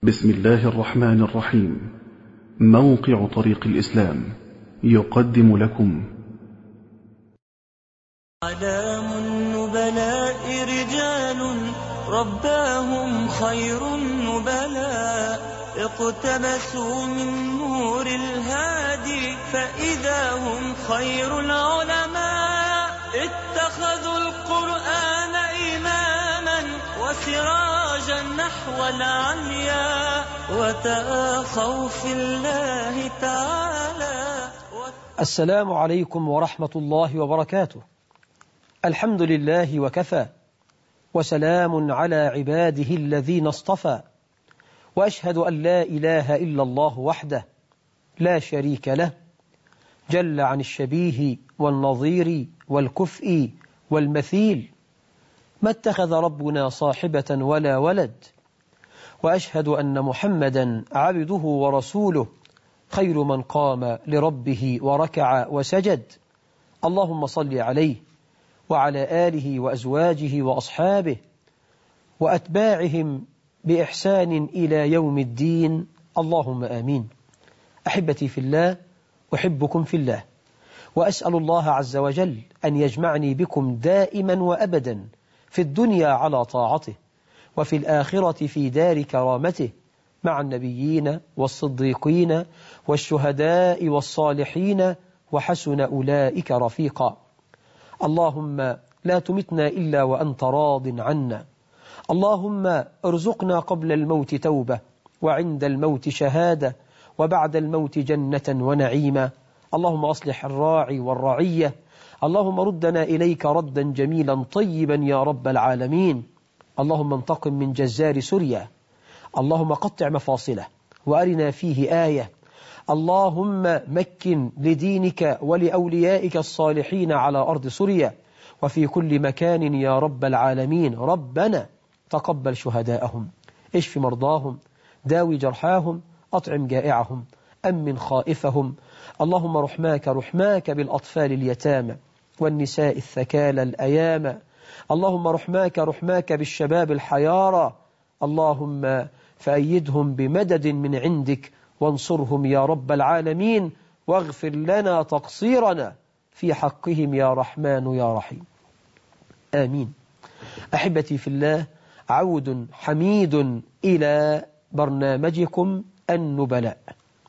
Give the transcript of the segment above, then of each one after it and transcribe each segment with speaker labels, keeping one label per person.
Speaker 1: بسم الله الرحمن الرحيم. موقع طريق الإسلام يقدم لكم
Speaker 2: أعلام النبلاء رجال رباهم خير النبلاء، اقتبسوا من نور الهادي فإذا هم خير العلماء. اتخذوا القرآن إماما وسراجا نحو العليا، وتآخوا في الله تعالى.
Speaker 3: السلام عليكم ورحمة الله وبركاته. الحمد لله وكفى، وسلام على عباده الذين اصطفى، وأشهد أن لا إله إلا الله وحده لا شريك له، جل عن الشبيه والنظير والكفء والمثيل، ما اتخذ ربنا صاحبة ولا ولد، وأشهد أن محمدا عبده ورسوله، خير من قام لربه وركع وسجد. اللهم صل عليه وعلى آله وأزواجه وأصحابه وأتباعهم بإحسان إلى يوم الدين، اللهم آمين. أحبتي في الله، أحبكم في الله، وأسأل الله عز وجل أن يجمعني بكم دائما وأبدا في الدنيا على طاعته، وفي الآخرة في دار كرامته، مع النبيين والصديقين والشهداء والصالحين، وحسن أولئك رفيقا. اللهم لا تمتنا إلا وأنت راض عنا. اللهم ارزقنا قبل الموت توبة، وعند الموت شهادة، وبعد الموت جنة ونعيما. اللهم أصلح الراعي والرعية. اللهم ردنا إليك ردا جميلا طيبا يا رب العالمين. اللهم انتقم من جزار سوريا، اللهم قطع مفاصله وأرنا فيه آية. اللهم مكن لدينك ولأوليائك الصالحين على أرض سوريا وفي كل مكان يا رب العالمين. ربنا تقبل شهداءهم، اشف مرضاهم، داوي جرحاهم، أطعم جائعهم، أمن خائفهم. اللهم رحماك بالأطفال اليتامى والنساء الثكالى الأيامى. اللهم رحماك بالشباب الحيارى. اللهم فأيدهم بمدد من عندك وانصرهم يا رب العالمين، واغفر لنا تقصيرنا في حقهم يا رحمن يا رحيم، آمين. أحبتي في الله، عود حميد إلى برنامجكم النبلاء.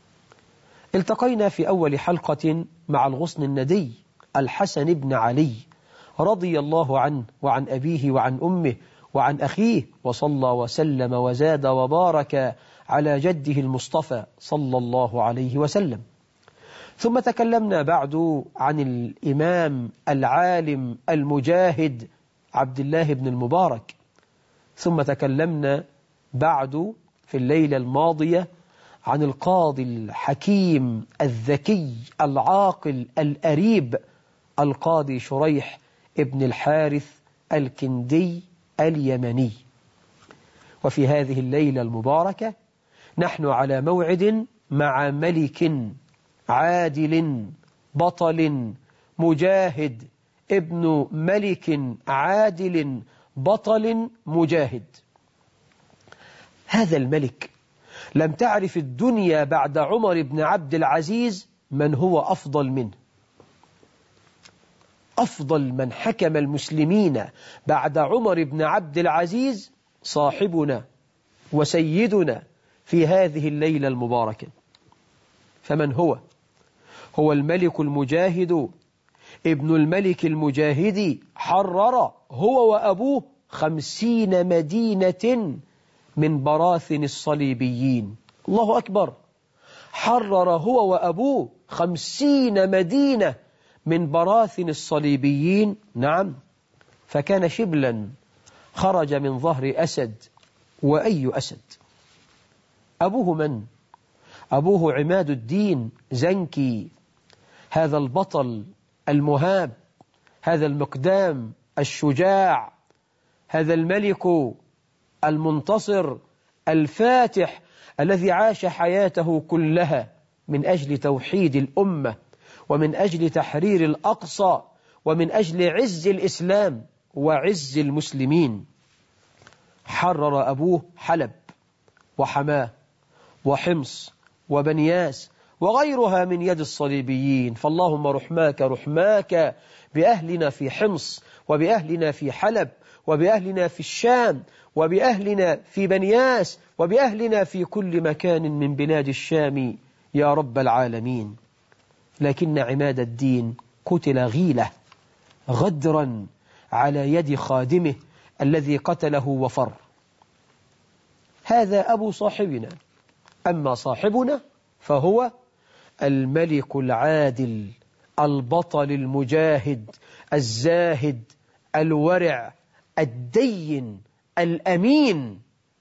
Speaker 3: التقينا في أول حلقة مع الغصن الندي الحسن بن علي رضي الله عنه وعن أبيه وعن أمه وعن أخيه، وصلى وسلم وزاد وبارك على جده المصطفى صلى الله عليه وسلم. ثم تكلمنا بعد عن الإمام العالم المجاهد عبد الله بن المبارك. ثم تكلمنا بعد في الليلة الماضية عن القاضي الحكيم الذكي العاقل الأريب القاضي شريح ابن الحارث الكندي اليمني. وفي هذه الليلة المباركة نحن على موعد مع ملك عادل بطل مجاهد، ابن ملك عادل بطل مجاهد. هذا الملك لم تعرف الدنيا بعد عمر بن عبد العزيز من هو أفضل منه. أفضل من حكم المسلمين بعد عمر بن عبد العزيز صاحبنا وسيدنا في هذه الليلة المباركة. فمن هو؟ هو الملك المجاهد ابن الملك المجاهد، حرر هو وأبوه 50 مدينة من براثن الصليبيين. الله أكبر! حرر هو وأبوه 50 مدينة من براثن الصليبيين. نعم، فكان شبلا خرج من ظهر أسد. وأي أسد؟ أبوه من؟ أبوه عماد الدين زنكي، هذا البطل المهاب، هذا المقدام الشجاع، هذا الملك المنتصر الفاتح الذي عاش حياته كلها من أجل توحيد الأمة، ومن أجل تحرير الأقصى، ومن أجل عز الإسلام وعز المسلمين. حرر أبوه حلب، وحماه وحمص وبنياس وغيرها من يد الصليبيين. فاللهم رحماك بأهلنا في حمص، وبأهلنا في حلب، وبأهلنا في الشام، وبأهلنا في بنياس، وبأهلنا في كل مكان من بلاد الشام يا رب العالمين. لكن عماد الدين قتل غيلة غدرا على يد خادمه الذي قتله وفر. هذا أبو صاحبنا. أما صاحبنا فهو الملك العادل البطل المجاهد الزاهد الورع الدين الأمين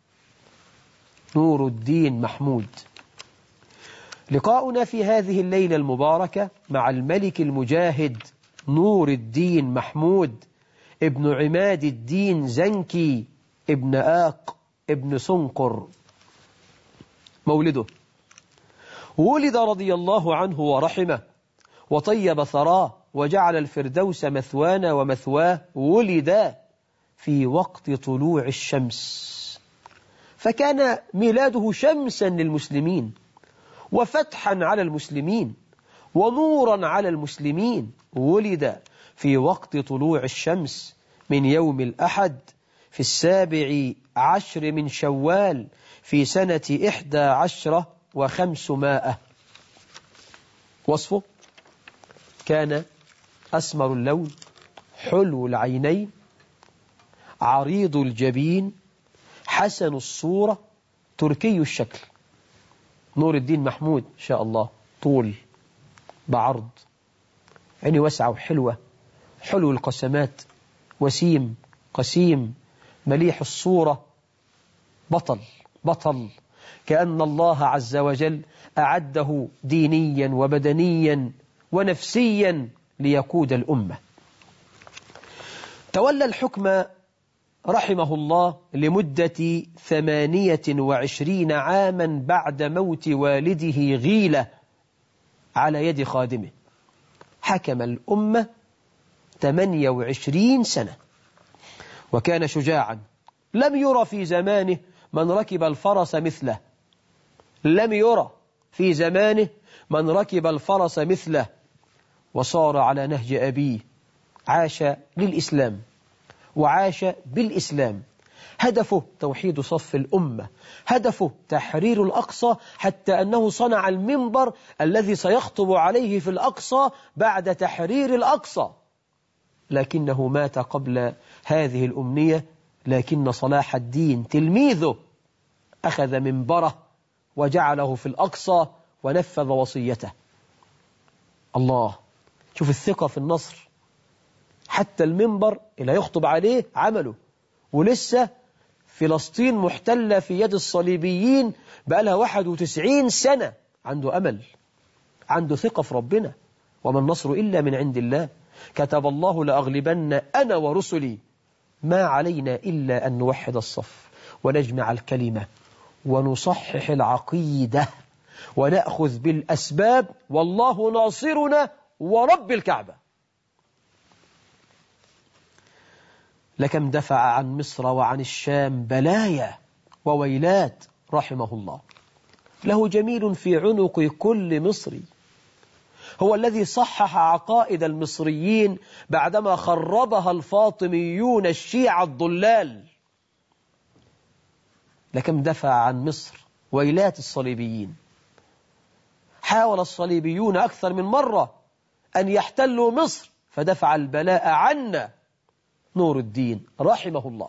Speaker 3: نور الدين محمود. لقاؤنا في هذه الليلة المباركة مع الملك المجاهد نور الدين محمود ابن عماد الدين زنكي ابن آق ابن سنقر. مولده: ولد رضي الله عنه ورحمه وطيب ثراه وجعل الفردوس مثوانا ومثواه. ولد في وقت طلوع الشمس، فكان ميلاده شمسا للمسلمين وفتحا على المسلمين ونورا على المسلمين. ولد في وقت طلوع الشمس من يوم الأحد في 17 من شوال في سنة 11 و500. وصفه: كان أسمر اللون، حلو العينين، عريض الجبين، حسن الصورة، تركي الشكل. نور الدين محمود إن شاء الله طول بعرض، عيني واسعة وحلوة، حلو القسمات، وسيم قسيم، مليح الصورة، بطل كأن الله عز وجل أعده دينيا وبدنيا ونفسيا ليقود الأمة. تولى الحكم رحمه الله لمدة 28 عاما بعد موت والده غيلة على يد خادمه. حكم الأمة 28 سنة، وكان شجاعا لم يرى في زمانه من ركب الفرس مثله، لم يرى في زمانه من ركب الفرس مثله، وصار على نهج أبيه. عاش للإسلام وعاش بالإسلام. هدفه توحيد صف الأمة، هدفه تحرير الأقصى، حتى أنه صنع المنبر الذي سيخطب عليه في الأقصى بعد تحرير الأقصى. لكنه مات قبل هذه الأمنية. لكن صلاح الدين تلميذه أخذ منبره وجعله في الأقصى ونفذ وصيته. الله، شوف الثقة في النصر. حتى المنبر اللي يخطب عليه عمله، ولسه فلسطين محتلة في يد الصليبيين بقالها 91 سنة. عنده أمل، عنده ثقة في ربنا. وما النصر إلا من عند الله. كتب الله لأغلبن أنا ورسلي. ما علينا إلا أن نوحد الصف ونجمع الكلمة ونصحح العقيدة ونأخذ بالأسباب، والله ناصرنا ورب الكعبة. لكم دفع عن مصر وعن الشام بلايا وويلات رحمه الله. له جميل في عنق كل مصري، هو الذي صحح عقائد المصريين بعدما خربها الفاطميون الشيعة الضلال. لكم دفع عن مصر ويلات الصليبيين. حاول الصليبيون أكثر من مرة أن يحتلوا مصر، فدفع البلاء عنا نور الدين رحمه الله.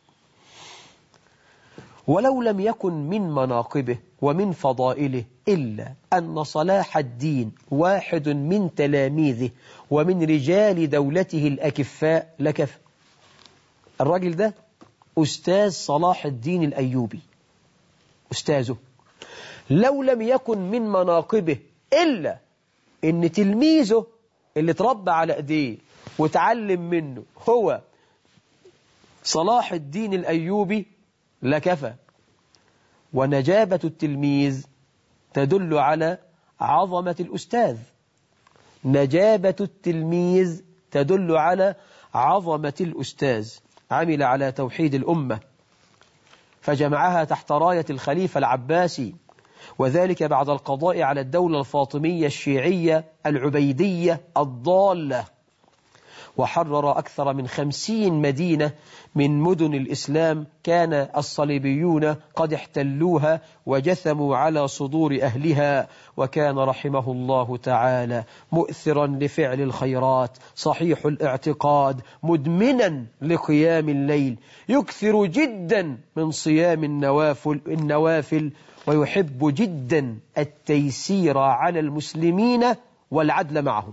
Speaker 3: ولو لم يكن من مناقبه ومن فضائله إلا أن صلاح الدين واحد من تلاميذه ومن رجال دولته الأكفاء لكفى. الراجل ده أستاذ صلاح الدين الأيوبي، أستاذه. لو لم يكن من مناقبه إلا أن تلميذه اللي تربى على أيديه وتعلم منه هو صلاح الدين الأيوبي لكفى. ونجابة التلميذ تدل على عظمة الأستاذ. نجابة التلميذ تدل على عظمة الأستاذ. عمل على توحيد الأمة، فجمعها تحت راية الخليفة العباسي، وذلك بعد القضاء على الدولة الفاطمية الشيعية العبيدية الضالة، وحرر أكثر من 50 مدينة من مدن الإسلام كان الصليبيون قد احتلوها وجثموا على صدور أهلها. وكان رحمه الله تعالى مؤثرا لفعل الخيرات، صحيح الاعتقاد، مدمنا لقيام الليل، يكثر جدا من صيام النوافل، ويحب جدا التيسير على المسلمين والعدل معهم.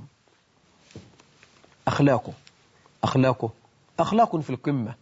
Speaker 3: أخلاق في القمة،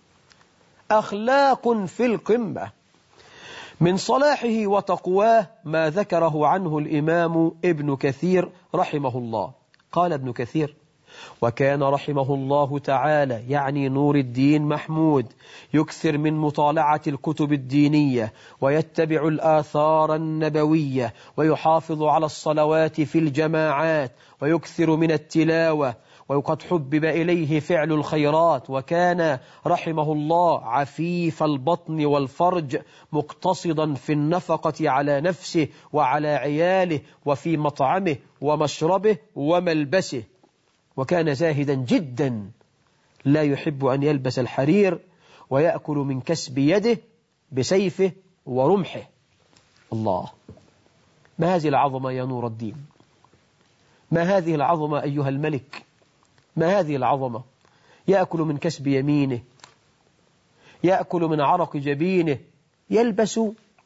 Speaker 3: أخلاق في القمة. من صلاحه وتقواه ما ذكره عنه الإمام ابن كثير رحمه الله. قال ابن كثير: وكان رحمه الله تعالى، يعني نور الدين محمود، يكثر من مطالعة الكتب الدينية، ويتبع الآثار النبوية، ويحافظ على الصلوات في الجماعات، ويكثر من التلاوة، وقد حبب إليه فعل الخيرات. وكان رحمه الله عفيف البطن والفرج، مقتصدا في النفقة على نفسه وعلى عياله، وفي مطعمه ومشربه وملبسه. وكان زاهدا جدا، لا يحب أن يلبس الحرير، ويأكل من كسب يده بسيفه ورمحه. الله، ما هذه العظمة يا نور الدين، ما هذه العظمة أيها الملك، ما هذه العظمة. يأكل من كسب يمينه، يأكل من عرق جبينه، يلبس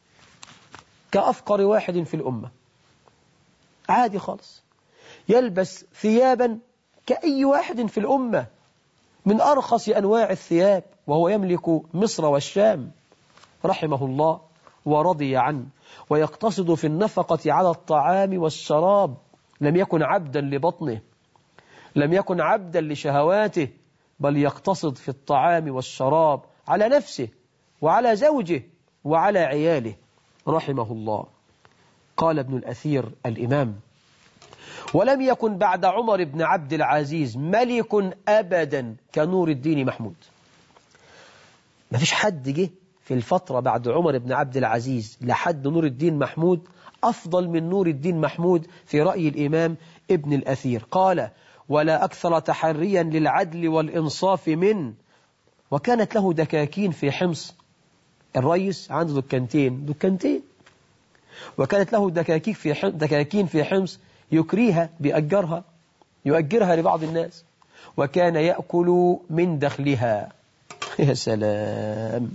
Speaker 3: كأفقر واحد في الأمة، عادي خالص، يلبس ثيابا كأي واحد في الأمة، من أرخص أنواع الثياب، وهو يملك مصر والشام رحمه الله ورضي عنه. ويقتصد في النفقة على الطعام والشراب، لم يكن عبدا لبطنه، لم يكن عبدا لشهواته، بل يقتصد في الطعام والشراب على نفسه وعلى زوجه وعلى عياله رحمه الله. قال ابن الأثير الإمام: ولم يكن بعد عمر بن عبد العزيز ملك أبدا كنور الدين محمود. ما فيش حد جه في الفترة بعد عمر بن عبد العزيز لحد نور الدين محمود أفضل من نور الدين محمود في رأي الإمام ابن الأثير. قال: ولا أكثر تحريا للعدل والإنصاف من. وكانت له دكاكين في حمص، الرئيس عنده دكانتين، وكانت له دكاكين في حمص يكريها يؤجرها لبعض الناس، وكان يأكل من دخلها. يا سلام،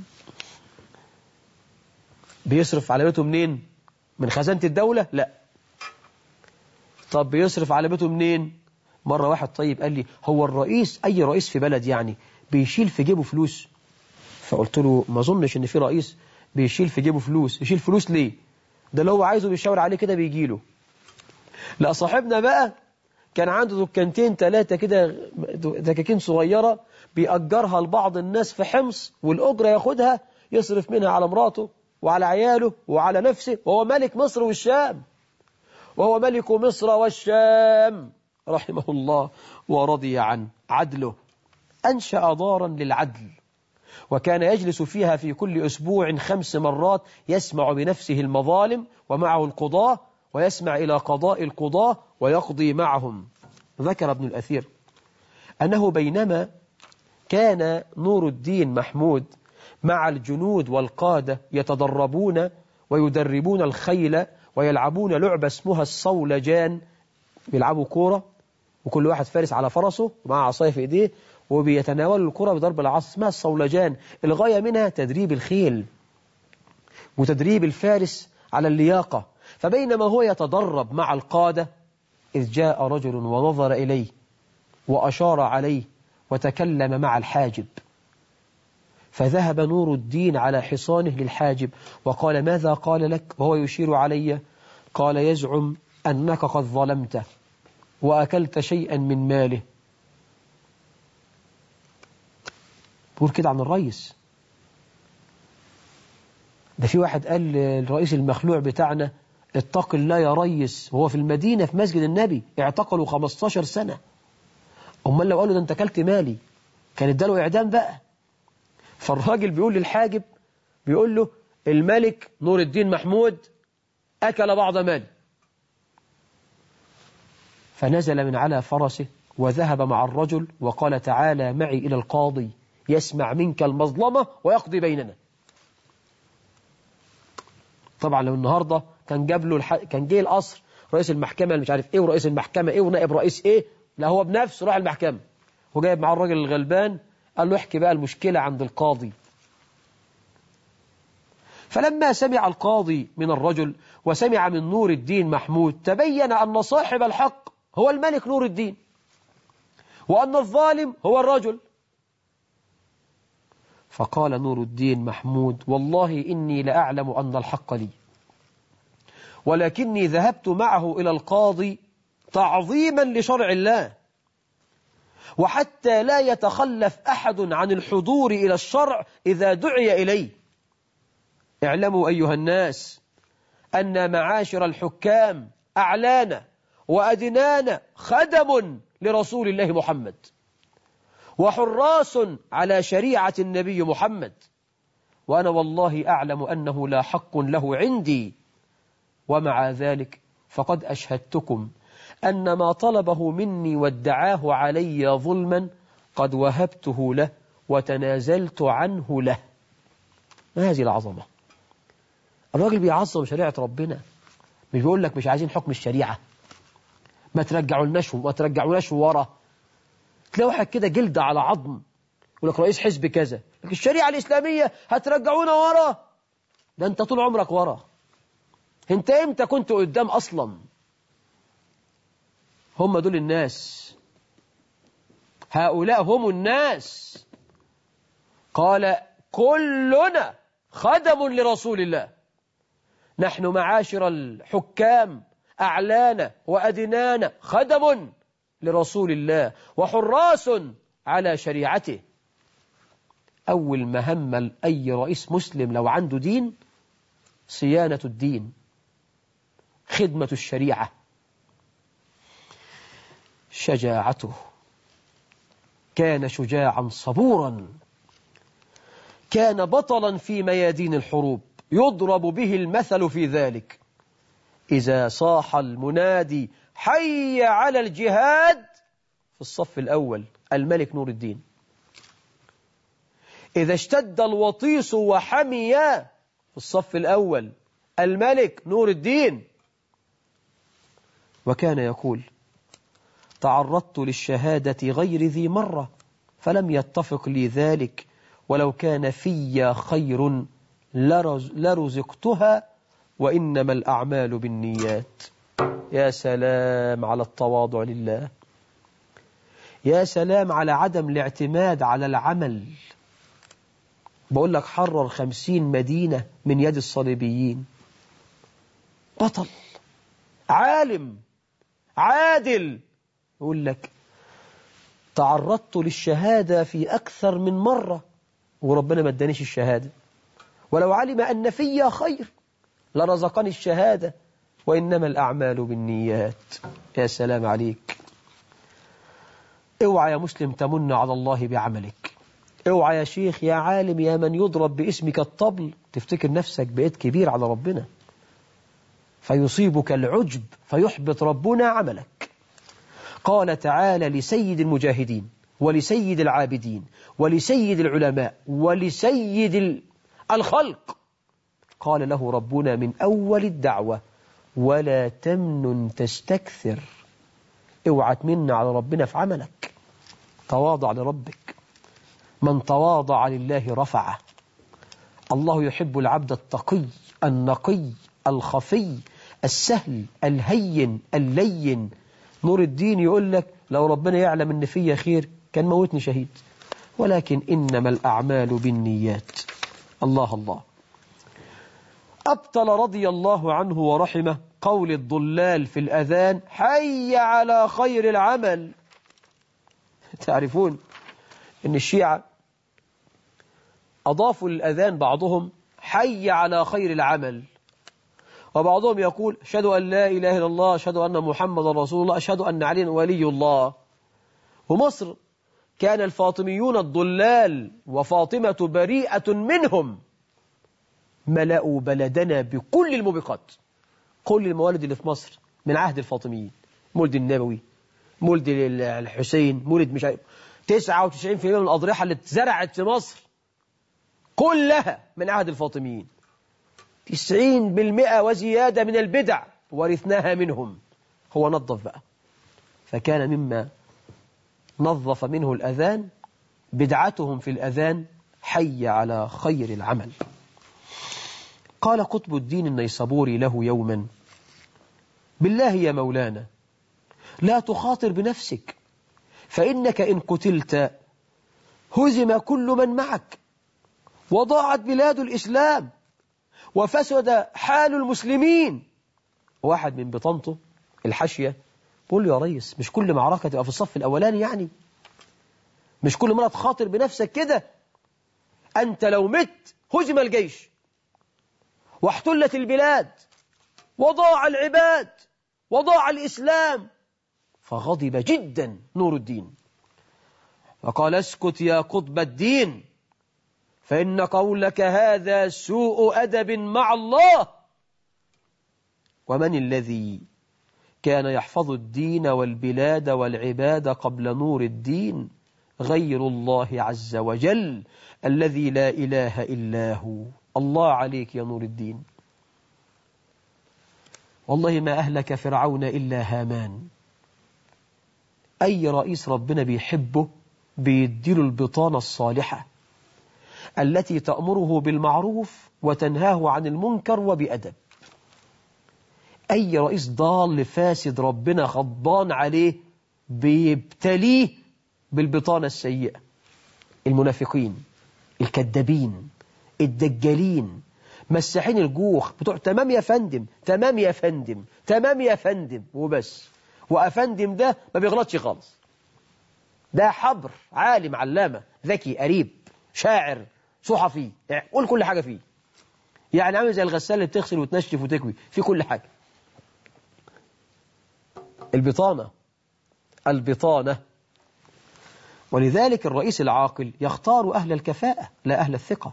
Speaker 3: بيصرف على بيته منين؟ من خزانة الدولة؟ لا. طب بيصرف على بيته منين؟ مرة واحد طيب قال لي: هو الرئيس، أي رئيس في بلد يعني، بيشيل في جيبه فلوس؟ فقلت له: ما أظنش إن في رئيس بيشيل في جيبه فلوس. يشيل فلوس ليه؟ ده اللي هو عايزه بيشاور عليه كده بيجيله. لا، صاحبنا بقى كان عنده دكانتين 3 كده، دكاكين صغيرة بيأجرها لبعض الناس في حمص، والأجرة ياخدها يصرف منها على مراته وعلى عياله وعلى نفسه، وهو ملك مصر والشام، وهو ملك مصر والشام رحمه الله ورضي عنه. عدله، أنشأ دارا للعدل، وكان يجلس فيها في كل أسبوع 5 مرات، يسمع بنفسه المظالم ومعه القضاة، ويسمع إلى قضاء القضاة ويقضي معهم. ذكر ابن الأثير أنه بينما كان نور الدين محمود مع الجنود والقادة يتدربون ويدربون الخيل ويلعبون لعبة اسمها الصولجان، بيلعبوا كورة وكل واحد فارس على فرسه ومع عصاية في إيديه، وبيتناولوا الكرة بضرب العصا، اسمها الصولجان. الغاية منها تدريب الخيل وتدريب الفارس على اللياقة. فبينما هو يتدرب مع القادة إذ جاء رجل ونظر إليه وأشار عليه وتكلم مع الحاجب، فذهب نور الدين على حصانه للحاجب وقال: ماذا قال لك؟ وهو يشير علي. قال: يزعم أنك قد ظلمته وأكلت شيئا من ماله. بقول كده عن الرئيس. ده في واحد قال للرئيس المخلوع بتاعنا: اتق الله يا ريس، وهو في المدينة في مسجد النبي اعتقلوا 15 سنة. أمال لو قالوا ده انت أكلت مالي كان اداله إعدام بقى. فالراجل بيقول للحاجب: بيقول له الملك نور الدين محمود أكل بعض مالي. فنزل من على فرسه وذهب مع الرجل وقال تعالى معي إلى القاضي يسمع منك المظلمة ويقضي بيننا. طبعا لو النهاردة كان جاب له كان جه القصر رئيس المحكمة اللي مش عارف ايه ورئيس المحكمة ايه ونائب رئيس ايه، لا هو بنفسه راح المحكمة وجايب مع الراجل الغلبان قال له احكي بقى المشكلة عند القاضي. فلما سمع القاضي من الرجل وسمع من نور الدين محمود تبين أن صاحب الحق هو الملك نور الدين وأن الظالم هو الرجل. فقال نور الدين محمود والله إني لأعلم أن الحق لي، ولكني ذهبت معه إلى القاضي تعظيما لشرع الله وحتى لا يتخلف أحد عن الحضور إلى الشرع إذا دعي إليه. اعلموا أيها الناس أن معاشر الحكام أعلانا وأدنانا خدم لرسول الله محمد وحراس على شريعة النبي محمد، وأنا والله أعلم أنه لا حق له عندي، ومع ذلك فقد أشهدتكم أن ما طلبه مني وادعاه علي ظلما قد وهبته له وتنازلت عنه له. ما هذه العظمة؟ الراجل بيعظم شريعة ربنا، مش بيقول لك مش عايزين حكم الشريعة ما ترجعوناش ورا. تلاقي واحد كده جلد على عظم يقول لك رئيس حزب كذا لكن الشريعة الإسلامية هترجعونا ورا. ده انت طول عمرك ورا، انت امتى كنت قدام أصلا؟ هم دول الناس، هؤلاء هم الناس. قال كلنا خدم لرسول الله، نحن معاشر الحكام أعلانا وأدنانا خدم لرسول الله وحراس على شريعته. أول مهمة لأي رئيس مسلم لو عنده دين صيانة الدين، خدمة الشريعة. شجاعته، كان شجاعا صبورا، كان بطلا في ميادين الحروب يضرب به المثل في ذلك. إذا صاح المنادي حي على الجهاد في الصف الأول الملك نور الدين، إذا اشتد الوطيس وحمي في الصف الأول الملك نور الدين. وكان يقول تعرضت للشهادة غير ذي مرة فلم يتفق لي ذلك، ولو كان في خير لرزقتها وإنما الأعمال بالنيات. يا سلام على التواضع لله، يا سلام على عدم الاعتماد على العمل. بقول لك حرر 50 مدينة من يد الصليبيين، بطل عالم عادل. يقول لك تعرضت للشهادة في أكثر من مرة وربنا ما ادانيش الشهادة، ولو علم أن في خير لرزقني الشهادة وإنما الأعمال بالنيات. يا سلام عليك. اوعى يا مسلم تمن على الله بعملك، اوعى يا شيخ يا عالم يا من يضرب باسمك الطبل تفتكر نفسك بقيت كبير على ربنا فيصيبك العجب فيحبط ربنا عملك. قال تعالى لسيد المجاهدين ولسيد العابدين ولسيد العلماء ولسيد الخلق، قال له ربنا من أول الدعوة ولا تمنن تستكثر. اوعى تمن على ربنا في عملك، تواضع لربك. من تواضع لله رفعه. الله يحب العبد التقي النقي الخفي السهل الهين اللين. نور الدين يقول لك لو ربنا يعلم ان فيا خير كان موتني شهيد، ولكن إنما الأعمال بالنيات. الله الله. أبطل رضي الله عنه ورحمه قول الضلال في الأذان حي على خير العمل. تعرفون أن الشيعة أضافوا للأذان بعضهم حي على خير العمل، وبعضهم يقول أشهد أن لا إله إلا الله أشهد أن محمد رسول الله أشهد أن علي ولي الله. ومصر كان الفاطميون الضلال وفاطمة بريئة منهم ملأوا بلدنا بكل الموبقات، كل الموالد اللي في مصر من عهد الفاطميين، مولد النبوي، مولد الحسين، مولد مش عارف 99% من الأضرحة اللي اتزرعت في مصر كلها من عهد الفاطميين. 90% وزيادة من البدع ورثناها منهم. هو نظف بقى، فكان مما نظف منه الأذان بدعتهم في الأذان حي على خير العمل. قال قطب الدين النيسابوري له يوما: بالله يا مولانا لا تخاطر بنفسك، فإنك إن قتلت هزم كل من معك، وضاعت بلاد الإسلام، وفسد حال المسلمين. واحد من بطنته الحاشية بقول له: يا ريس، مش كل معركة تبقى في الصف الأولاني، يعني مش كل مرة تخاطر بنفسك كده. أنت لو مت هزم الجيش، واحتلت البلاد، وضاع العباد، وضاع الإسلام. فغضب جدا نور الدين وقال: اسكت يا قطب الدين، فإن قولك هذا سوء أدب مع الله. ومن الذي كان يحفظ الدين والبلاد والعباد قبل نور الدين؟ غير الله عز وجل الذي لا إله إلا هو. الله عليك يا نور الدين. والله ما أهلك فرعون إلا هامان. أي رئيس ربنا بيحبه بيديله البطانة الصالحة التي تأمره بالمعروف وتنهاه عن المنكر وبأدب. أي رئيس ضال فاسد ربنا غضبان عليه بيبتليه بالبطانة السيئة. المنافقين، الكذابين، الدجالين، مساحين الجوخ بتوع تمام يا فندم، تمام يا فندم، تمام يا فندم وبس. وأفندم ده ما بيغلطش خالص، ده حبر، عالم، علامة، ذكي، قريب، شاعر، صحفي، قول كل حاجة فيه. يعني عامل زي الغسالة اللي بتغسل وتنشف وتكوي في كل حاجة. البطانة. ولذلك الرئيس العاقل يختار أهل الكفاءة لا أهل الثقة.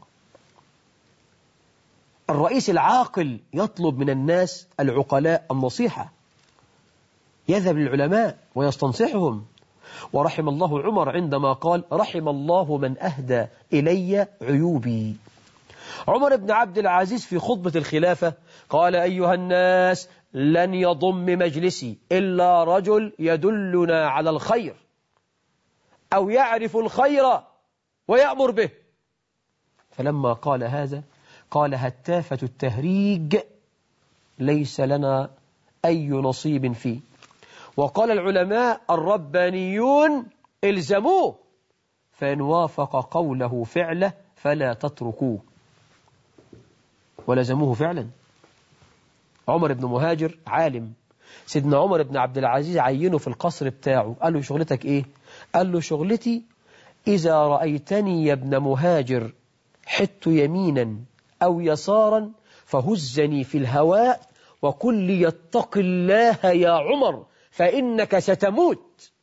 Speaker 3: الرئيس العاقل يطلب من الناس العقلاء النصيحة، يذهب للعلماء ويستنصحهم. ورحم الله عمر عندما قال: رحم الله من أهدى إلي عيوبي. عمر بن عبد العزيز في خطبة الخلافة قال: أيها الناس، لن يضم مجلسي إلا رجل يدلنا على الخير أو يعرف الخير ويأمر به. فلما قال هذا قال: هتافة التهريج ليس لنا أي نصيب فيه. وقال العلماء الربانيون: الزموه، فإن وافق قوله فعله فلا تتركوه. ولزموه فعلا. عمر بن مهاجر عالم، سيدنا عمر بن عبد العزيز عينه في القصر بتاعه، قال له: شغلتك إيه؟ قال له: شغلتي إذا رأيتني يا ابن مهاجر حدت يمينا أو يسارا فهزني في الهواء وقل لي اتق الله يا عمر فإنك ستموت.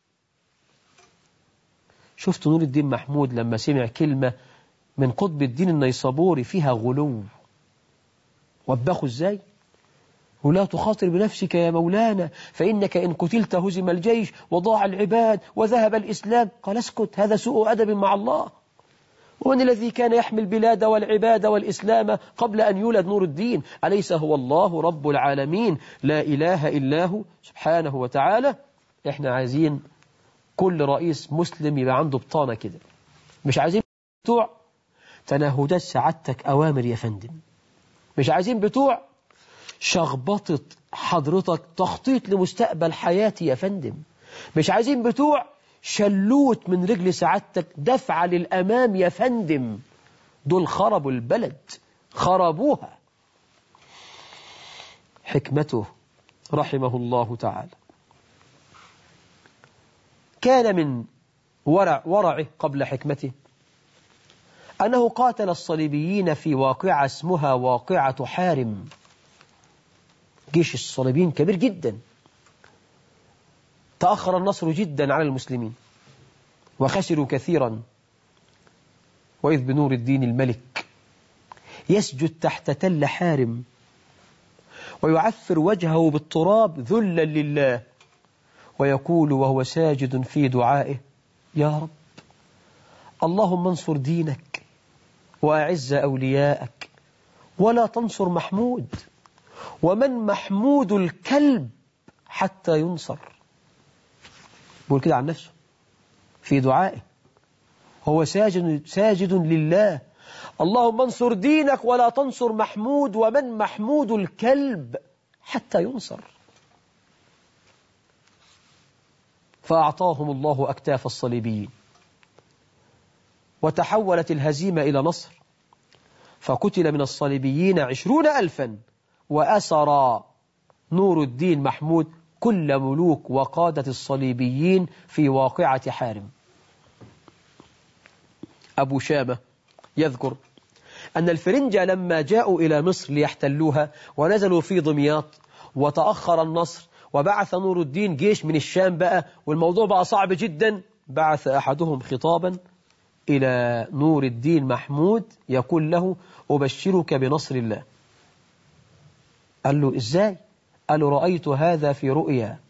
Speaker 3: شفت نور الدين محمود لما سمع كلمة من قطب الدين النيسابوري فيها غلو وبخه ازاي؟ ولا تخاطر بنفسك يا مولانا، فإنك إن قتلت هزم الجيش وضاع العباد وذهب الإسلام. قال: اسكت، هذا سوء أدب مع الله. ومن الذي كان يحمي البلاد والعباد والإسلام قبل أن يولد نور الدين؟ أليس هو الله رب العالمين لا إله إلا هو سبحانه وتعالى؟ إحنا عايزين كل رئيس مسلم يبقى عنده بطانة كده. مش عايزين بتوع تنهدات سعادتك أوامر يا فندم، مش عايزين بتوع شخبطة حضرتك تخطيط لمستقبل حياتي يا فندم، مش عايزين بتوع شلوت من رجل سعادتك دفع للأمام يا فندم. دول خربوا البلد، خربوها. حكمته رحمه الله تعالى كان من ورعه قبل حكمته أنه قاتل الصليبيين في واقعة اسمها واقعة حارم. جيش الصليبيين كبير جدا، تأخر النصر جدا على المسلمين وخسروا كثيرا. وإذ بنور الدين الملك يسجد تحت تل حارم ويعفر وجهه بالتراب ذلا لله، ويقول وهو ساجد في دعائه: يا رب اللهم انصر دينك وأعز أولياءك ولا تنصر محمود، ومن محمود الكلب حتى ينصر. بيقول كده عن نفسه في دعائه، هو ساجد لله: اللهم انصر دينك ولا تنصر محمود، ومن محمود الكلب حتى ينصر. فأعطاهم الله أكتاف الصليبيين، وتحولت الهزيمة إلى نصر، فقتل من الصليبيين 20,000، وأسر نور الدين محمود كل ملوك وقادة الصليبيين في واقعة حارم. أبو شامة يذكر أن الفرنجة لما جاءوا إلى مصر ليحتلوها ونزلوا في دمياط، وتأخر النصر وبعث نور الدين جيش من الشام بقى، والموضوع بقى صعب جدا، بعث أحدهم خطابا إلى نور الدين محمود يقول له: أبشرك بنصر الله. قال له: إزاي؟ قال له: رأيت هذا في رؤيا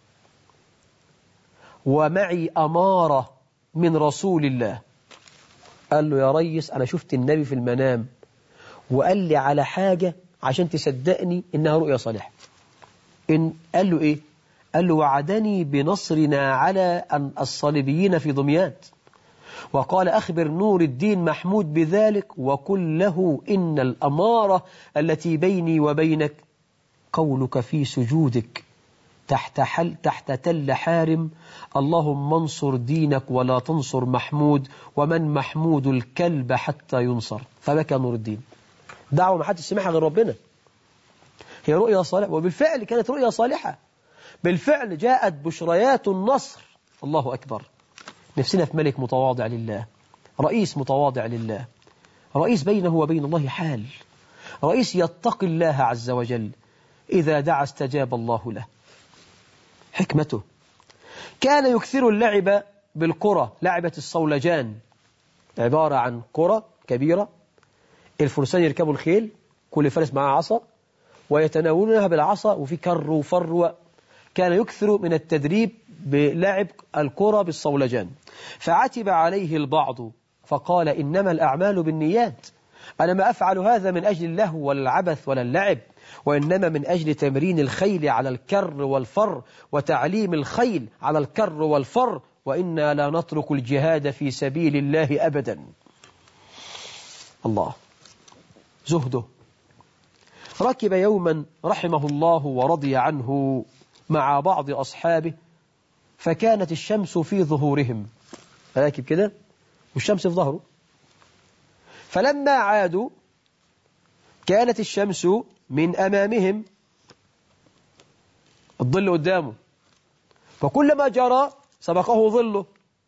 Speaker 3: ومعي أمارة من رسول الله. قال له: يا ريس أنا شفت النبي في المنام وقال لي على حاجة عشان تصدقني إنها رؤيا صالحة. قال له: إيه؟ قال له: وعدني بنصرنا على الصليبيين في دمياط، وقال أخبر نور الدين محمود بذلك وقل له إن الأمارة التي بيني وبينك قولك في سجودك تحت تل حارم: اللهم انصر دينك ولا تنصر محمود، ومن محمود الكلب حتى ينصر. فبكى نور الدين. دعوة ما حدش سمعها غير ربنا، هي رؤيا صالحة، وبالفعل كانت رؤيا صالحة. بالفعل جاءت بشريات النصر. الله أكبر. نفسنا في ملك متواضع لله، رئيس متواضع لله، رئيس بينه وبين الله حال، رئيس يتقي الله عز وجل، إذا دعا استجاب الله له. حكمته: كان يكثر اللعب بالقرى، لعبة الصولجان، عبارة عن قرى كبيرة، الفرسان يركبوا الخيل، كل فارس معه عصا ويتناولونها بالعصا، وفي كر وفر. كان يكثر من التدريب بلعب القرى بالصولجان. فعتب عليه البعض فقال: إنما الأعمال بالنيات، أنا ما أفعل هذا من أجل اللهو ولا العبث ولا اللعب، وإنما من أجل تمرين الخيل على الكر والفر، وتعليم الخيل على الكر والفر، وإنا لا نترك الجهاد في سبيل الله أبدا. الله زهده. ركب يوما رحمه الله ورضي عنه مع بعض أصحابه، فكانت الشمس في ظهورهم، راكب كده والشمس في ظهره، فلما عادوا كانت الشمس من أمامهم، الظل قدامه، فكلما جرى سبقه ظله،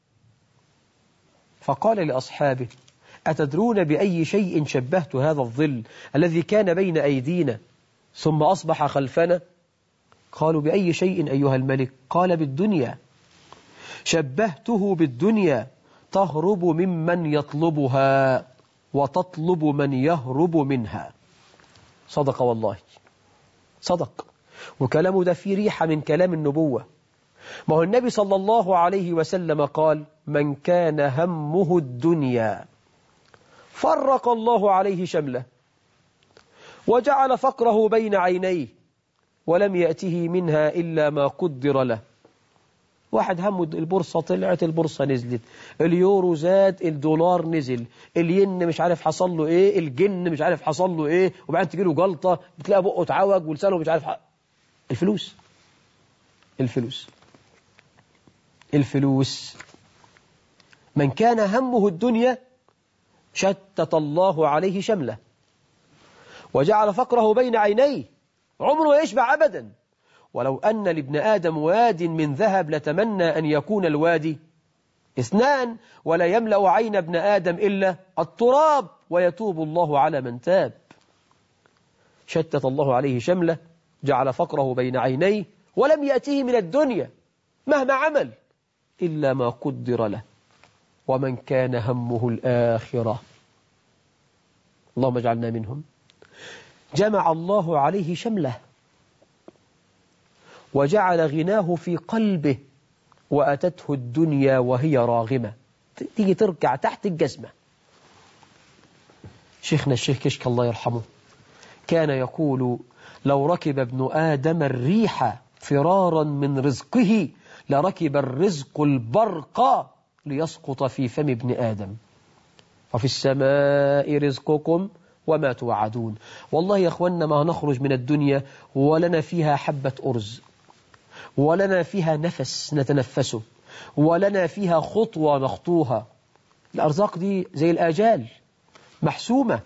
Speaker 3: فقال لأصحابه: أتدرون بأي شيء شبهت هذا الظل الذي كان بين أيدينا ثم أصبح خلفنا؟ قالوا: بأي شيء أيها الملك؟ قال: بالدنيا، شبهته بالدنيا تهرب ممن يطلبها وتطلب من يهرب منها. صدق والله، صدق، وكلامه ده فيه ريحة من كلام النبوة. ما هو النبي صلى الله عليه وسلم قال: من كان همه الدنيا فرق الله عليه شمله وجعل فقره بين عينيه ولم يأته منها إلا ما قدر له. واحد همه البورصة طلعت، البورصة نزلت، اليورو زاد، الدولار نزل، الين مش عارف حصل له ايه، الجن مش عارف حصل له ايه، وبعدين تجي له جلطة بتلاقي بقه اتعوج ولسانه مش عارف الفلوس، الفلوس، الفلوس. من كان همه الدنيا شتت الله عليه شمله وجعل فقره بين عينيه، عمره يشبع أبدا. ولو أن لابن آدم واد من ذهب لتمنى أن يكون الوادي 2، ولا يملأ عين ابن آدم إلا التراب ويتوب الله على من تاب. شتت الله عليه شمله، جعل فقره بين عينيه، ولم يأته من الدنيا مهما عمل إلا ما قدر له. ومن كان همه الآخرة، اللهم اجعلنا منهم، جمع الله عليه شمله وجعل غناه في قلبه وأتته الدنيا وهي راغمة، تيجي تركع تحت الجزمة. شيخنا الشيخ كشك الله يرحمه كان يقول: لو ركب ابن آدم الريح فرارا من رزقه لركب الرزق البرق ليسقط في فم ابن آدم، وفي السماء رزقكم وما توعدون. والله يا أخوانا ما نخرج من الدنيا ولنا فيها حبة أرز، ولنا فيها نفس نتنفسه، ولنا فيها خطوة نخطوها. الأرزاق دي زي الآجال محسومة.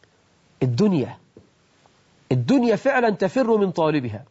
Speaker 3: الدنيا فعلا تفر من طالبها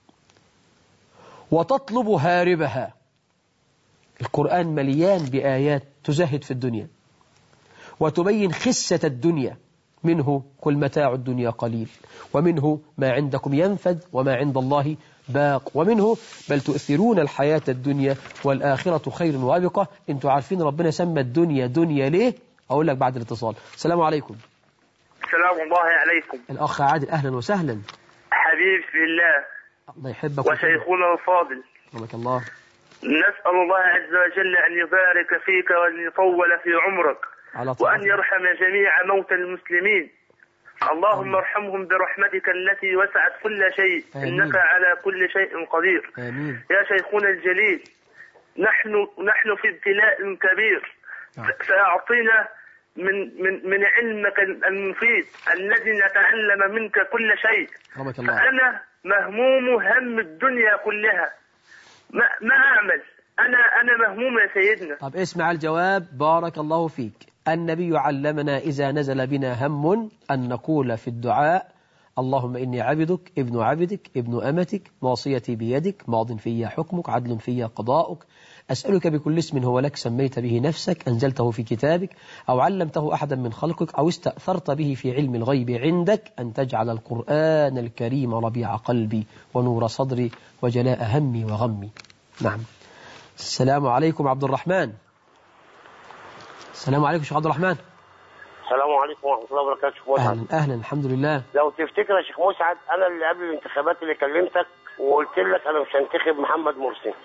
Speaker 3: وتطلب هاربها. القرآن مليان بآيات تزهد في الدنيا وتبين خسة الدنيا، منه كل متاع الدنيا قليل، ومنه ما عندكم ينفد وما عند الله باق، ومنه بل تؤثرون الحياة الدنيا والآخرة خير وابقة. انتوا عارفين ربنا سمى الدنيا دنيا ليه؟ أقول لك بعد الاتصال. السلام عليكم.
Speaker 4: السلام الله عليكم.
Speaker 3: الأخ عادل أهلا وسهلا.
Speaker 4: حبيبي في الله.
Speaker 3: الله يحبك
Speaker 4: وشيخنا الفاضل.
Speaker 3: رحمك الله.
Speaker 4: نسأل الله عز وجل أن يبارك فيك وأن يطول في عمرك وأن يرحم جميع موتى المسلمين. اللهم ارحمهم برحمتك التي وسعت كل شيء. آمين. إنك على كل شيء قدير.
Speaker 3: آمين.
Speaker 4: يا شيخنا الجليل، نحن في ابتلاء كبير. فأعطينا من علمك المفيد الذي نتعلم منك كل شيء. أنا مهموم هم الدنيا كلها، ما أعمل؟ أنا مهموم يا سيدنا.
Speaker 3: طب اسمع الجواب بارك الله فيك. النبي علمنا إذا نزل بنا هم أن نقول في الدعاء: اللهم إني عبدك ابن عبدك ابن أمتك ناصيتي بيدك ماض في حكمك عدل في قضاؤك أسألك بكل اسم هو لك سميت به نفسك أنزلته في كتابك أو علمته أحدا من خلقك أو استأثرت به في علم الغيب عندك أن تجعل القرآن الكريم ربيع قلبي ونور صدري وجلاء همي وغمي. نعم. السلام عليكم عبد الرحمن. السلام عليكم شيخ عبد الرحمن.
Speaker 5: السلام عليكم ورحمة الله وبركاته. شيخ مسعد.
Speaker 3: أهلا الحمد لله.
Speaker 5: لو تفتكر يا شيخ مسعد أنا اللي قبل الانتخابات اللي كلمتك وقلت لك أنا مش هنتخب محمد مرسي.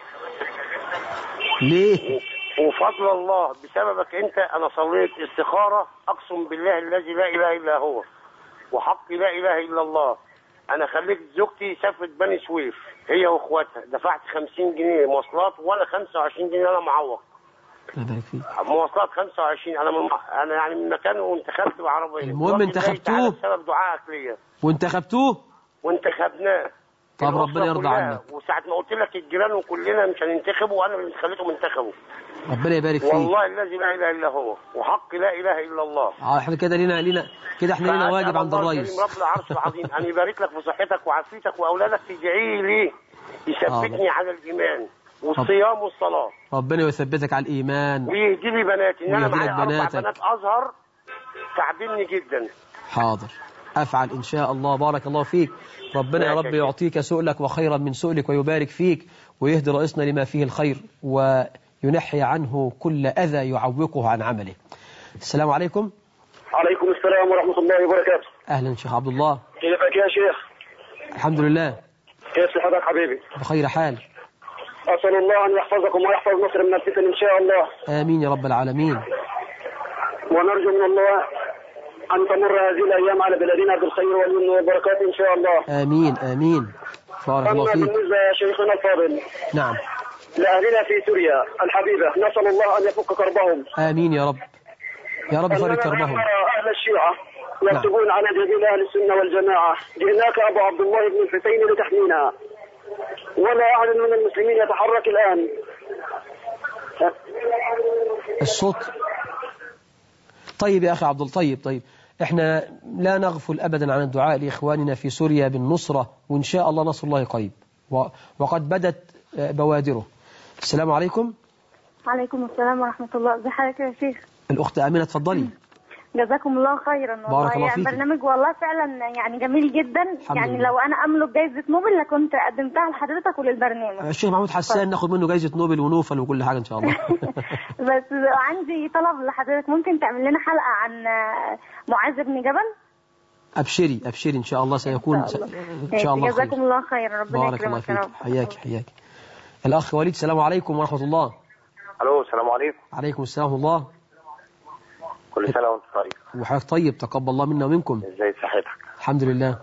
Speaker 3: ليه؟
Speaker 5: وفضل الله بسببك أنت أنا صليت استخارة أقسم بالله الذي لا إله إلا هو وحق لا إله إلا الله. أنا خليت زوجتي سافرت بني سويف هي وأخواتها، دفعت 50 جنيه مواصلات وأنا 25 جنيه أنا معوق. مواصلات 25. أنا يعني من مكان وانتخبت بعربية.
Speaker 3: المهم انتخبتوه
Speaker 5: بسبب دعائك ليا.
Speaker 3: وانتخبتوه؟
Speaker 5: وانتخبناه.
Speaker 3: طب ربنا يرضى عنك.
Speaker 5: وساعة ما قلت لك الجيران وكلنا مش هننتخبه وأنا اللي خليتهم انتخبوا.
Speaker 3: ربنا يبارك فيك.
Speaker 5: والله الذي لا إله إلا هو وحق لا إله إلا الله.
Speaker 3: احنا كده لينا كده احنا لينا واجب عند الرئيس.
Speaker 5: رب العرش العظيم أن يبارك لك في صحتك وعافيتك وأولادك، تدعي لي يثبتني على الإيمان والصيام والصلاة.
Speaker 3: ربنا يثبتك على الإيمان
Speaker 5: ويهدي لي بناتي. إن أنا معايا 4 بنات أزهر تعبني جدا.
Speaker 3: حاضر أفعل إن شاء الله. بارك الله فيك. ربنا يا رب يعطيك سؤلك وخيرا من سؤلك ويبارك فيك ويهدي رئيسنا لما فيه الخير وينحي عنه كل أذى يعوقه عن عمله. السلام عليكم.
Speaker 4: عليكم السلام ورحمة الله وبركاته.
Speaker 3: أهلا شيخ عبد الله.
Speaker 4: كيفك يا شيخ؟
Speaker 3: الحمد لله.
Speaker 4: كيف صحتك حبيبي؟
Speaker 3: بخير حال.
Speaker 4: أسأل الله أن يحفظكم ويحفظ مصر من الفتن إن شاء الله.
Speaker 3: آمين يا رب العالمين.
Speaker 4: ونرجو من الله أن تمر هذه الأيام على بلادنا بالخير واليمن والبركات إن شاء الله.
Speaker 3: آمين آمين. بارك الله فيك.
Speaker 4: أما بالنسبة يا شيخنا الفاضل،
Speaker 3: نعم،
Speaker 4: لأهلنا في سوريا الحبيبة نسأل الله أن يفك كربهم.
Speaker 3: آمين يا رب. يا رب فرج كربهم.
Speaker 4: أهل الشيعة يكتبون على جبين أهل السنة والجماعة: جئناك أبو عبد الله بن الحسين لتحمينا، ولا أحد من المسلمين يتحرك الآن.
Speaker 3: الصوت طيب يا أخي عبد الله. طيب احنا لا نغفل أبدا عن الدعاء لإخواننا في سوريا بالنصرة، وإن شاء الله نصر الله قريب وقد بدت بوادره. السلام عليكم.
Speaker 6: عليكم السلام ورحمة الله. ازي حضرتك يا شيخ؟
Speaker 3: الأخت آمنة تفضلي.
Speaker 6: جزاكم الله خيرا.
Speaker 3: بارك الله فيك.
Speaker 6: برنامج والله فعلا يعني جميل جدا. يعني لو أنا أملك جايزة نوبل لكنت قدمتها لحضرتك وللبرنامج.
Speaker 3: الشيخ محمود حسان ناخد منه جايزة نوبل ونوفل وكل حاجة إن شاء الله.
Speaker 6: بس عندي طلب لحضرتك، ممكن تعمل لنا حلقة عن معاذ بن جبل؟
Speaker 3: أبشري إن شاء الله سيكون إن شاء الله
Speaker 6: جزاكم الله خير. ربنا
Speaker 3: بارك الله فيك. حياك. الأخ وليد السلام عليكم ورحمة الله.
Speaker 5: الو السلام عليكم.
Speaker 3: عليكم السلام ورحمة الله.
Speaker 5: كل سنه وانت طيب.
Speaker 3: وحضرتك طيب، تقبل الله منا ومنكم.
Speaker 5: ازاي صحتك؟
Speaker 3: الحمد لله.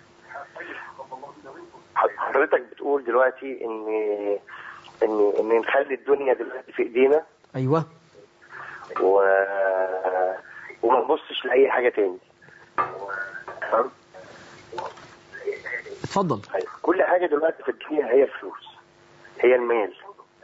Speaker 5: حضرتك بتقول دلوقتي ان نخلي الدنيا دلوقتي في ايدينا.
Speaker 3: ايوه.
Speaker 5: وما نبصش لاي حاجه تاني. تمام.
Speaker 3: اتفضل.
Speaker 5: كل حاجه دلوقتي في الدنيا هي فلوس، هي المال.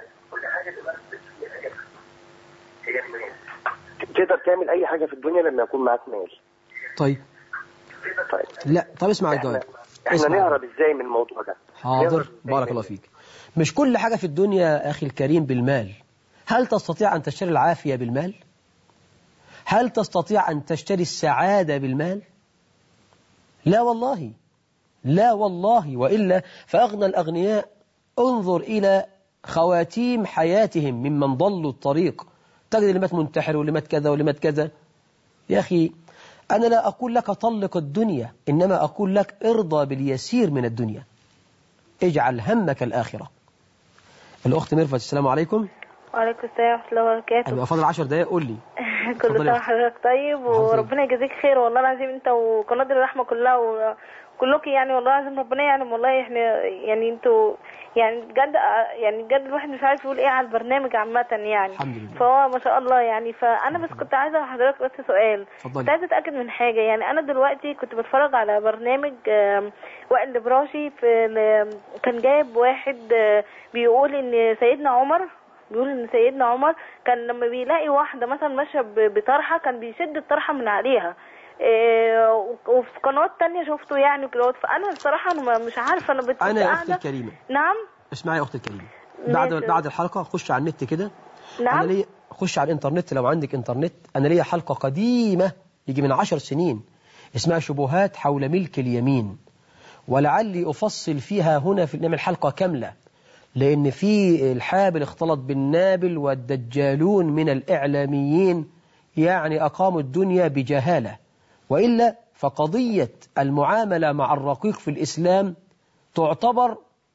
Speaker 5: تقدر تعمل اي حاجه في الدنيا لما يكون معاك مال.
Speaker 3: طيب. لا طب اسمع الجواب.
Speaker 5: احنا نهرب ازاي من الموضوع ده؟
Speaker 3: حاضر، بارك الله فيك. مش كل حاجة في الدنيا أخي الكريم بالمال. هل تستطيع أن تشتري العافية بالمال؟ هل تستطيع أن تشتري السعادة بالمال؟ لا والله، وإلا فأغنى الأغنياء انظر إلى خواتيم حياتهم ممن ضلوا الطريق، تجد اللي مات منتحر واللي مات كذا واللي مات كذا. يا أخي أنا لا أقول لك طلق الدنيا، إنما أقول لك ارضى باليسير من الدنيا، اجعل همك الآخرة. الأخت ميرفت السلام عليكم.
Speaker 7: وعليكم السلام ورحمة الله وبركاته.
Speaker 3: أبقى فاضل 10 دقايق، قول لي.
Speaker 7: كل سنة وحضرتك طيب، وربنا يجازيك خير والله العظيم، أنت وقناة الرحمة كلها وكلكم يعني والله العظيم ربنا يعلم والله. إحنا يعني أنتوا يعني بجد الواحد مش عارف يقول إيه على البرنامج عامة يعني.
Speaker 3: الحمد لله.
Speaker 7: فهو ما شاء الله يعني. فأنا بس كنت عايزة حضرتك بس سؤال.
Speaker 3: اتفضلي.
Speaker 7: كنت عايزة أتأكد من حاجة. يعني أنا دلوقتي كنت بتفرج على برنامج وائل البراشي، كان جايب واحد بيقول إن سيدنا عمر كان لما بيلاقي واحدة مثلا ماشية بطرحة كان بيشد الطرحة من عليها. وفي قنوات تانية شفته يعني كده. فأنا الصراحة أنا مش عارفة.
Speaker 3: أنا يا أختي الكريمة.
Speaker 7: نعم.
Speaker 3: اسمعي يا أختي الكريمة، بعد الحلقة خش على النت كده.
Speaker 7: نعم.
Speaker 3: أنا خش على الإنترنت لو عندك إنترنت. أنا ليا حلقة قديمة يجي من 10 سنين اسمها شبهات حول ملك اليمين، ولعلي أفصل فيها هنا نعمل حلقة كاملة، لأن في الحابل اختلط بالنابل، والدجالون من الإعلاميين يعني أقاموا الدنيا بجهالة. وإلا فقضية المعاملة مع الرقيق في الإسلام تعتبر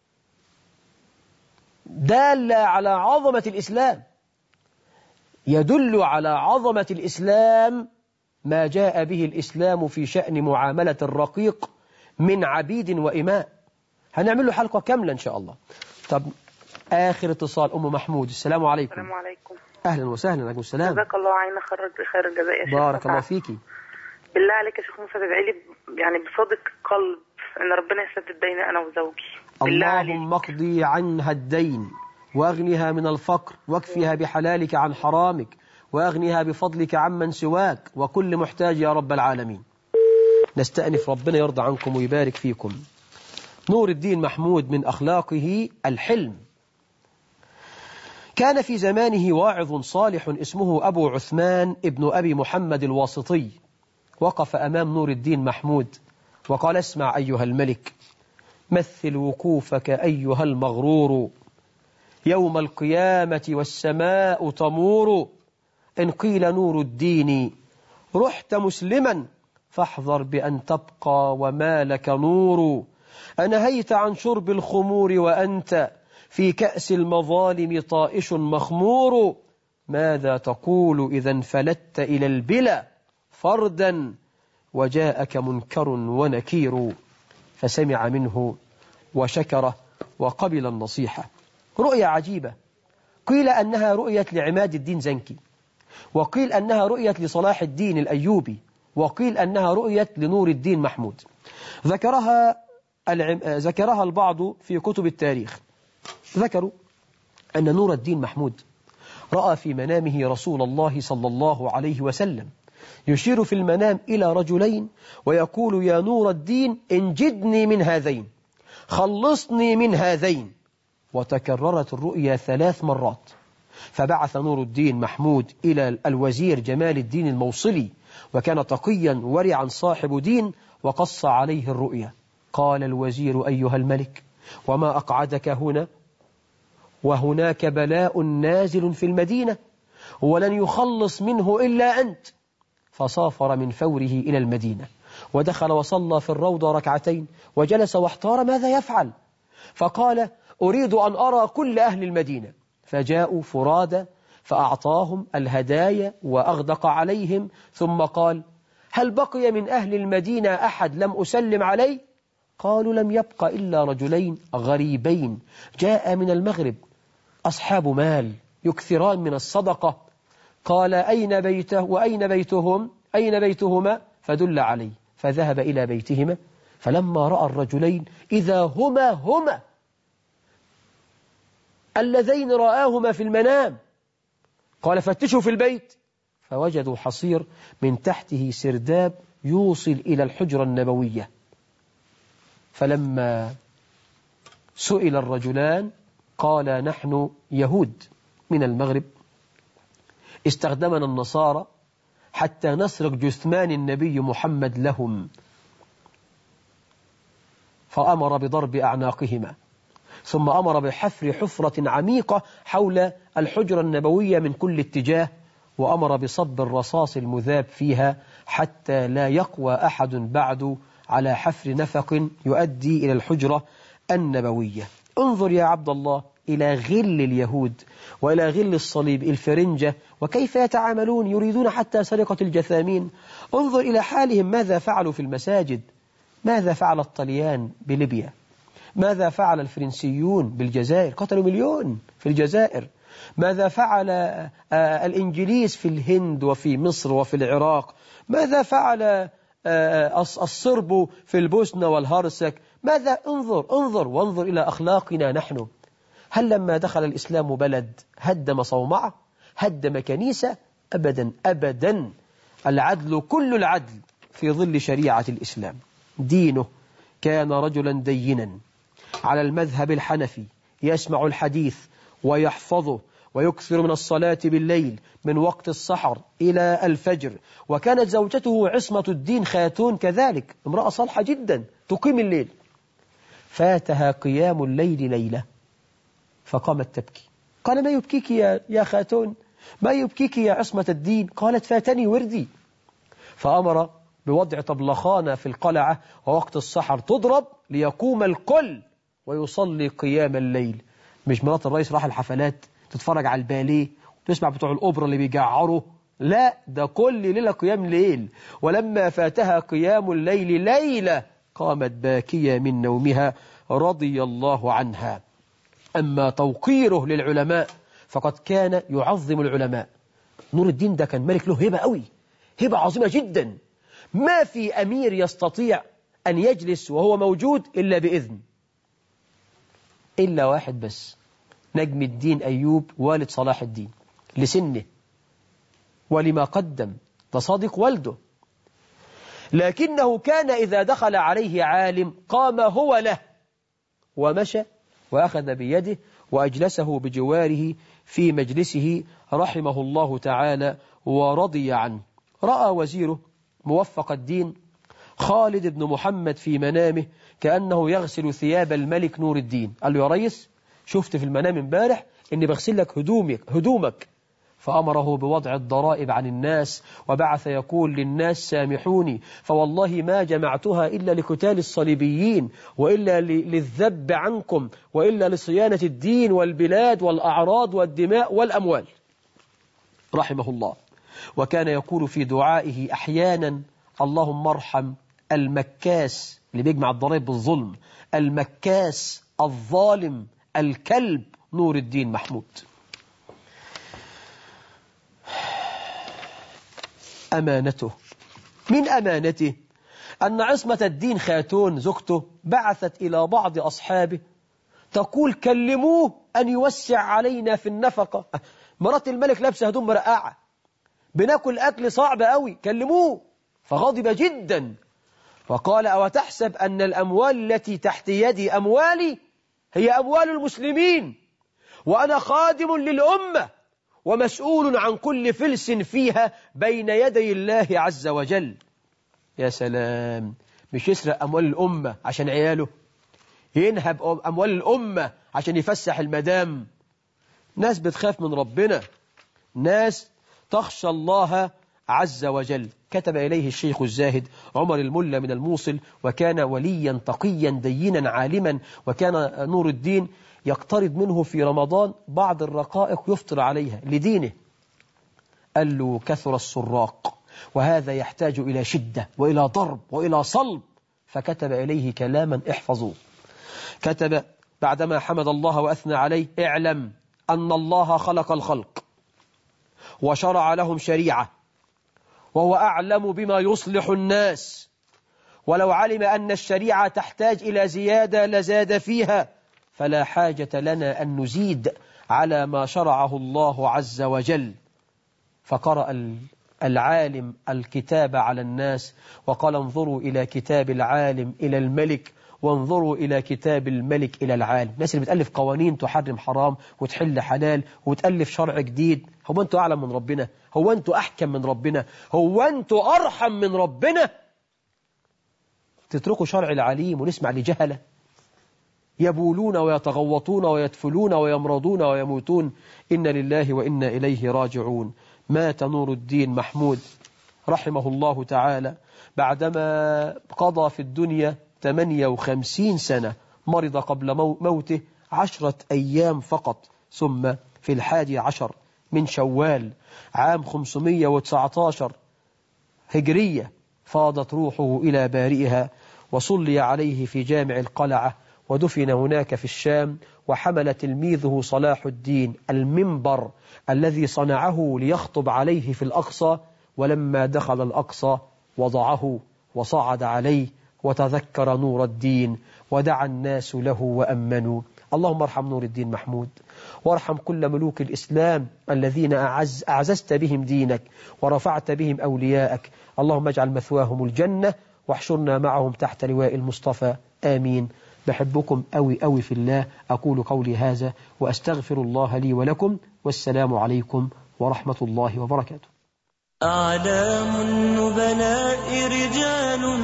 Speaker 3: دالة على عظمة الإسلام. يدل على عظمة الإسلام ما جاء به الإسلام في شأن معاملة الرقيق من عبيد وإماء. هنعمل له حلقة كاملة إن شاء الله. طب آخر اتصال أم محمود السلام عليكم.
Speaker 8: السلام عليكم.
Speaker 3: أهلا وسهلا. عليكم السلام.
Speaker 8: جزاك الله عنا خير الجزاء يا شيخ.
Speaker 3: بارك الله فيكي.
Speaker 8: بالله عليك يا شيخ موسى تدعي لي يعني بصدق قلب ان ربنا يسدد ديني انا وزوجي.
Speaker 3: اللهم اقضي عنها الدين واغنها من الفقر، واكفها بحلالك عن حرامك، واغنها بفضلك عمن سواك، وكل محتاج يا رب العالمين. نستأنف، ربنا يرضى عنكم ويبارك فيكم. نور الدين محمود من أخلاقه الحلم. كان في زمانه واعظ صالح اسمه أبو عثمان ابن أبي محمد الواسطي، وقف أمام نور الدين محمود وقال: اسمع أيها الملك، مثل وقوفك أيها المغرور، يوم القيامة والسماء تمور، إن قيل نور الدين رحت مسلما فاحذر بأن تبقى وما لك نور، أنهيت عن شرب الخمور وأنت في كأس المظالم طائش مخمور، ماذا تقول إذا انفلت إلى البلا فردا وجاءك منكر ونكير؟ فسمع منه وشكره وقبل النصيحة. رؤية عجيبة، قيل أنها رؤية لعماد الدين زنكي، وقيل أنها رؤية لصلاح الدين الأيوبي، وقيل أنها رؤية لنور الدين محمود. ذكرها البعض في كتب التاريخ. ذكروا أن نور الدين محمود رأى في منامه رسول الله صلى الله عليه وسلم يشير في المنام إلى رجلين ويقول: يا نور الدين انجدني من هذين، خلصني من هذين. وتكررت الرؤيا 3 مرات. فبعث نور الدين محمود إلى الوزير جمال الدين الموصلي، وكان تقيا ورعا صاحب دين، وقص عليه الرؤيا. قال الوزير: أيها الملك، وما أقعدك هنا وهناك بلاء نازل في المدينة ولن يخلص منه إلا أنت. فسافر من فوره إلى المدينة ودخل وصلى في الروضة ركعتين وجلس واحتار ماذا يفعل، فقال أريد أن أرى كل أهل المدينة، فجاءوا فرادى فأعطاهم الهدايا وأغدق عليهم، ثم قال هل بقي من أهل المدينة أحد لم أسلم عليه؟ قالوا لم يبق إلا رجلين غريبين جاء من المغرب أصحاب مال يكثران من الصدقة. قال أين بيته وأين بيتهم أين بيتهما؟ فدل عليه، فذهب إلى بيتهما، فلما رأى الرجلين إذا هما اللذين رآهما في المنام، قال فتشوا في البيت فوجدوا حصير من تحته سرداب يوصل إلى الحجرة النبوية. فلما سئل الرجلان قال نحن يهود من المغرب استخدمنا النصارى حتى نسرق جثمان النبي محمد لهم، فأمر بضرب أعناقهما، ثم أمر بحفر حفرة عميقة حول الحجرة النبوية من كل اتجاه، وأمر بصب الرصاص المذاب فيها حتى لا يقوى أحد بعد على حفر نفق يؤدي إلى الحجرة النبوية. انظر يا عبد الله إلى غل اليهود وإلى غل الصليب الفرنجة وكيف يتعاملون، يريدون حتى سرقة الجثامين. انظر إلى حالهم، ماذا فعلوا في المساجد، ماذا فعل الطليان بليبيا، ماذا فعل الفرنسيون بالجزائر، قتلوا 1,000,000 في الجزائر، ماذا فعل الإنجليز في الهند وفي مصر وفي العراق، ماذا فعل الصرب في البوسنة والهرسك، ماذا انظر إلى أخلاقنا نحن. هل لما دخل الإسلام بلد هدم صومعة، هدم كنيسة؟ أبدا. العدل كل العدل في ظل شريعة الإسلام. دينه كان رجلا دينا على المذهب الحنفي، يسمع الحديث ويحفظه ويكثر من الصلاة بالليل من وقت السحر إلى الفجر. وكانت زوجته عصمة الدين خاتون كذلك، امرأة صالحة جدا تقيم الليل. فاتها قيام الليل ليلة فقامت تبكي. قال ما يبكيك يا خاتون، ما يبكيك يا عصمة الدين؟ قالت فاتني وردي. فأمر بوضع طبلخانة في القلعة ووقت السحر تضرب ليقوم الكل ويصلي قيام الليل. مش مرات الرئيس راح الحفلات تتفرج على الباليه وتسمع بتوع الأوبرا اللي بيجعروا، لا، ده كل ليلة قيام ليل. ولما فاتها قيام الليل ليلة قامت باكية من نومها رضي الله عنها. أما توقيره للعلماء فقد كان يعظم العلماء. نور الدين ده كان ملك له هبة قوي، هبة عظيمة جدا، ما في أمير يستطيع أن يجلس وهو موجود إلا بإذن، إلا واحد بس، نجم الدين أيوب والد صلاح الدين، لسنه ولما قدم، تصادق والده. لكنه كان إذا دخل عليه عالم قام هو له ومشى وأخذ بيده وأجلسه بجواره في مجلسه رحمه الله تعالى ورضي عنه. رأى وزيره موفق الدين خالد بن محمد في منامه كأنه يغسل ثياب الملك نور الدين. قال له يا ريس، شفت في المنام امبارح إني بغسل لك هدومك. فأمره بوضع الضرائب عن الناس، وبعث يقول للناس سامحوني فوالله ما جمعتها إلا لقتال الصليبيين، وإلا للذب عنكم، وإلا لصيانة الدين والبلاد والأعراض والدماء والأموال، رحمه الله. وكان يقول في دعائه أحيانا اللهم ارحم المكاس اللي بيجمع الضرائب بالظلم، المكاس الظالم الكلب نور الدين محمود. أمانته، من أمانته أن عصمة الدين خاتون زوجته بعثت إلى بعض أصحابه تقول كلموه أن يوسع علينا في النفقة، مرات الملك لابسة هدوم مرقعة، بناكل أكل صعب قوي، كلموه. فغضب جدا وقال أو تحسب أن الأموال التي تحت يدي أموالي؟ هي أموال المسلمين، وأنا خادم للأمة ومسؤول عن كل فلس فيها بين يدي الله عز وجل. يا سلام، مش يسرق أموال الأمة عشان عياله، ينهب أموال الأمة عشان يفسح المدام. ناس بتخاف من ربنا، ناس تخشى الله عز وجل. كتب إليه الشيخ الزاهد عمر الملا من الموصل، وكان وليا تقيا دينا عالما، وكان نور الدين يقترب منه في رمضان بعض الرقائق يفطر عليها لدينه. قال له: كثر السراق، وهذا يحتاج إلى شدة وإلى ضرب وإلى صلب. فكتب إليه كلاما احفظوه. كتب بعدما حمد الله وأثنى عليه: اعلم أن الله خلق الخلق وشرع لهم شريعة، وهو أعلم بما يصلح الناس، ولو علم أن الشريعة تحتاج إلى زيادة لزاد فيها، فلا حاجة لنا أن نزيد على ما شرعه الله عز وجل. فقرأ العالم الكتاب على الناس وقال: انظروا إلى كتاب العالم إلى الملك، وانظروا إلى كتاب الملك إلى العالم. الناس اللي بتألف قوانين تحرم حرام وتحل حلال وتألف شرع جديد، هو أنتوا أعلم من ربنا؟ هو أنتوا أحكم من ربنا؟ هو أنتوا أرحم من ربنا؟ تتركوا شرع العليم ونسمع لجهلة يبولون ويتغوطون ويتفلون ويمرضون ويموتون. إن لله وإنا إليه راجعون. مات نور الدين محمود رحمه الله تعالى بعدما قضى في الدنيا 58 سنة. مرض قبل موته 10 أيام فقط، ثم في 11 من شوال عام 519 هجرية فاضت روحه إلى بارئها، وصلي عليه في جامع القلعة، ودفن هناك في الشام. وحمل تلميذه صلاح الدين المنبر الذي صنعه ليخطب عليه في الأقصى، ولما دخل الأقصى وضعه وصعد عليه وتذكر نور الدين ودعا الناس له وأمنوا. اللهم ارحم نور الدين محمود، وارحم كل ملوك الإسلام الذين أعززت بهم دينك ورفعت بهم أولياءك. اللهم اجعل مثواهم الجنة، واحشرنا معهم تحت لواء المصطفى. آمين. بحبكم أوي أوي في الله. أقول قولي هذا وأستغفر الله لي ولكم، والسلام عليكم ورحمة الله وبركاته.
Speaker 2: أعلام النبلاء رجال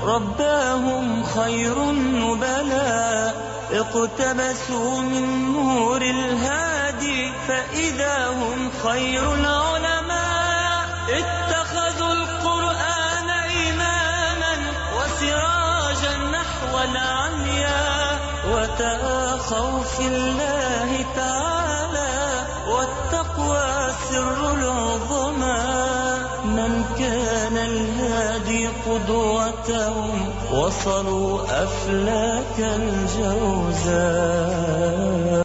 Speaker 2: رباهم خير النبلاء، اقتبسوا من نور الهادي فإذا هم خير العلماء. اتخذوا القرآن إماما وسراجا نحو العمياء، وتآخوا في الله تعالى، والتقوى سر العظمى. من كان الهادي قدوتهم وصلوا أفلاك الجوزاء.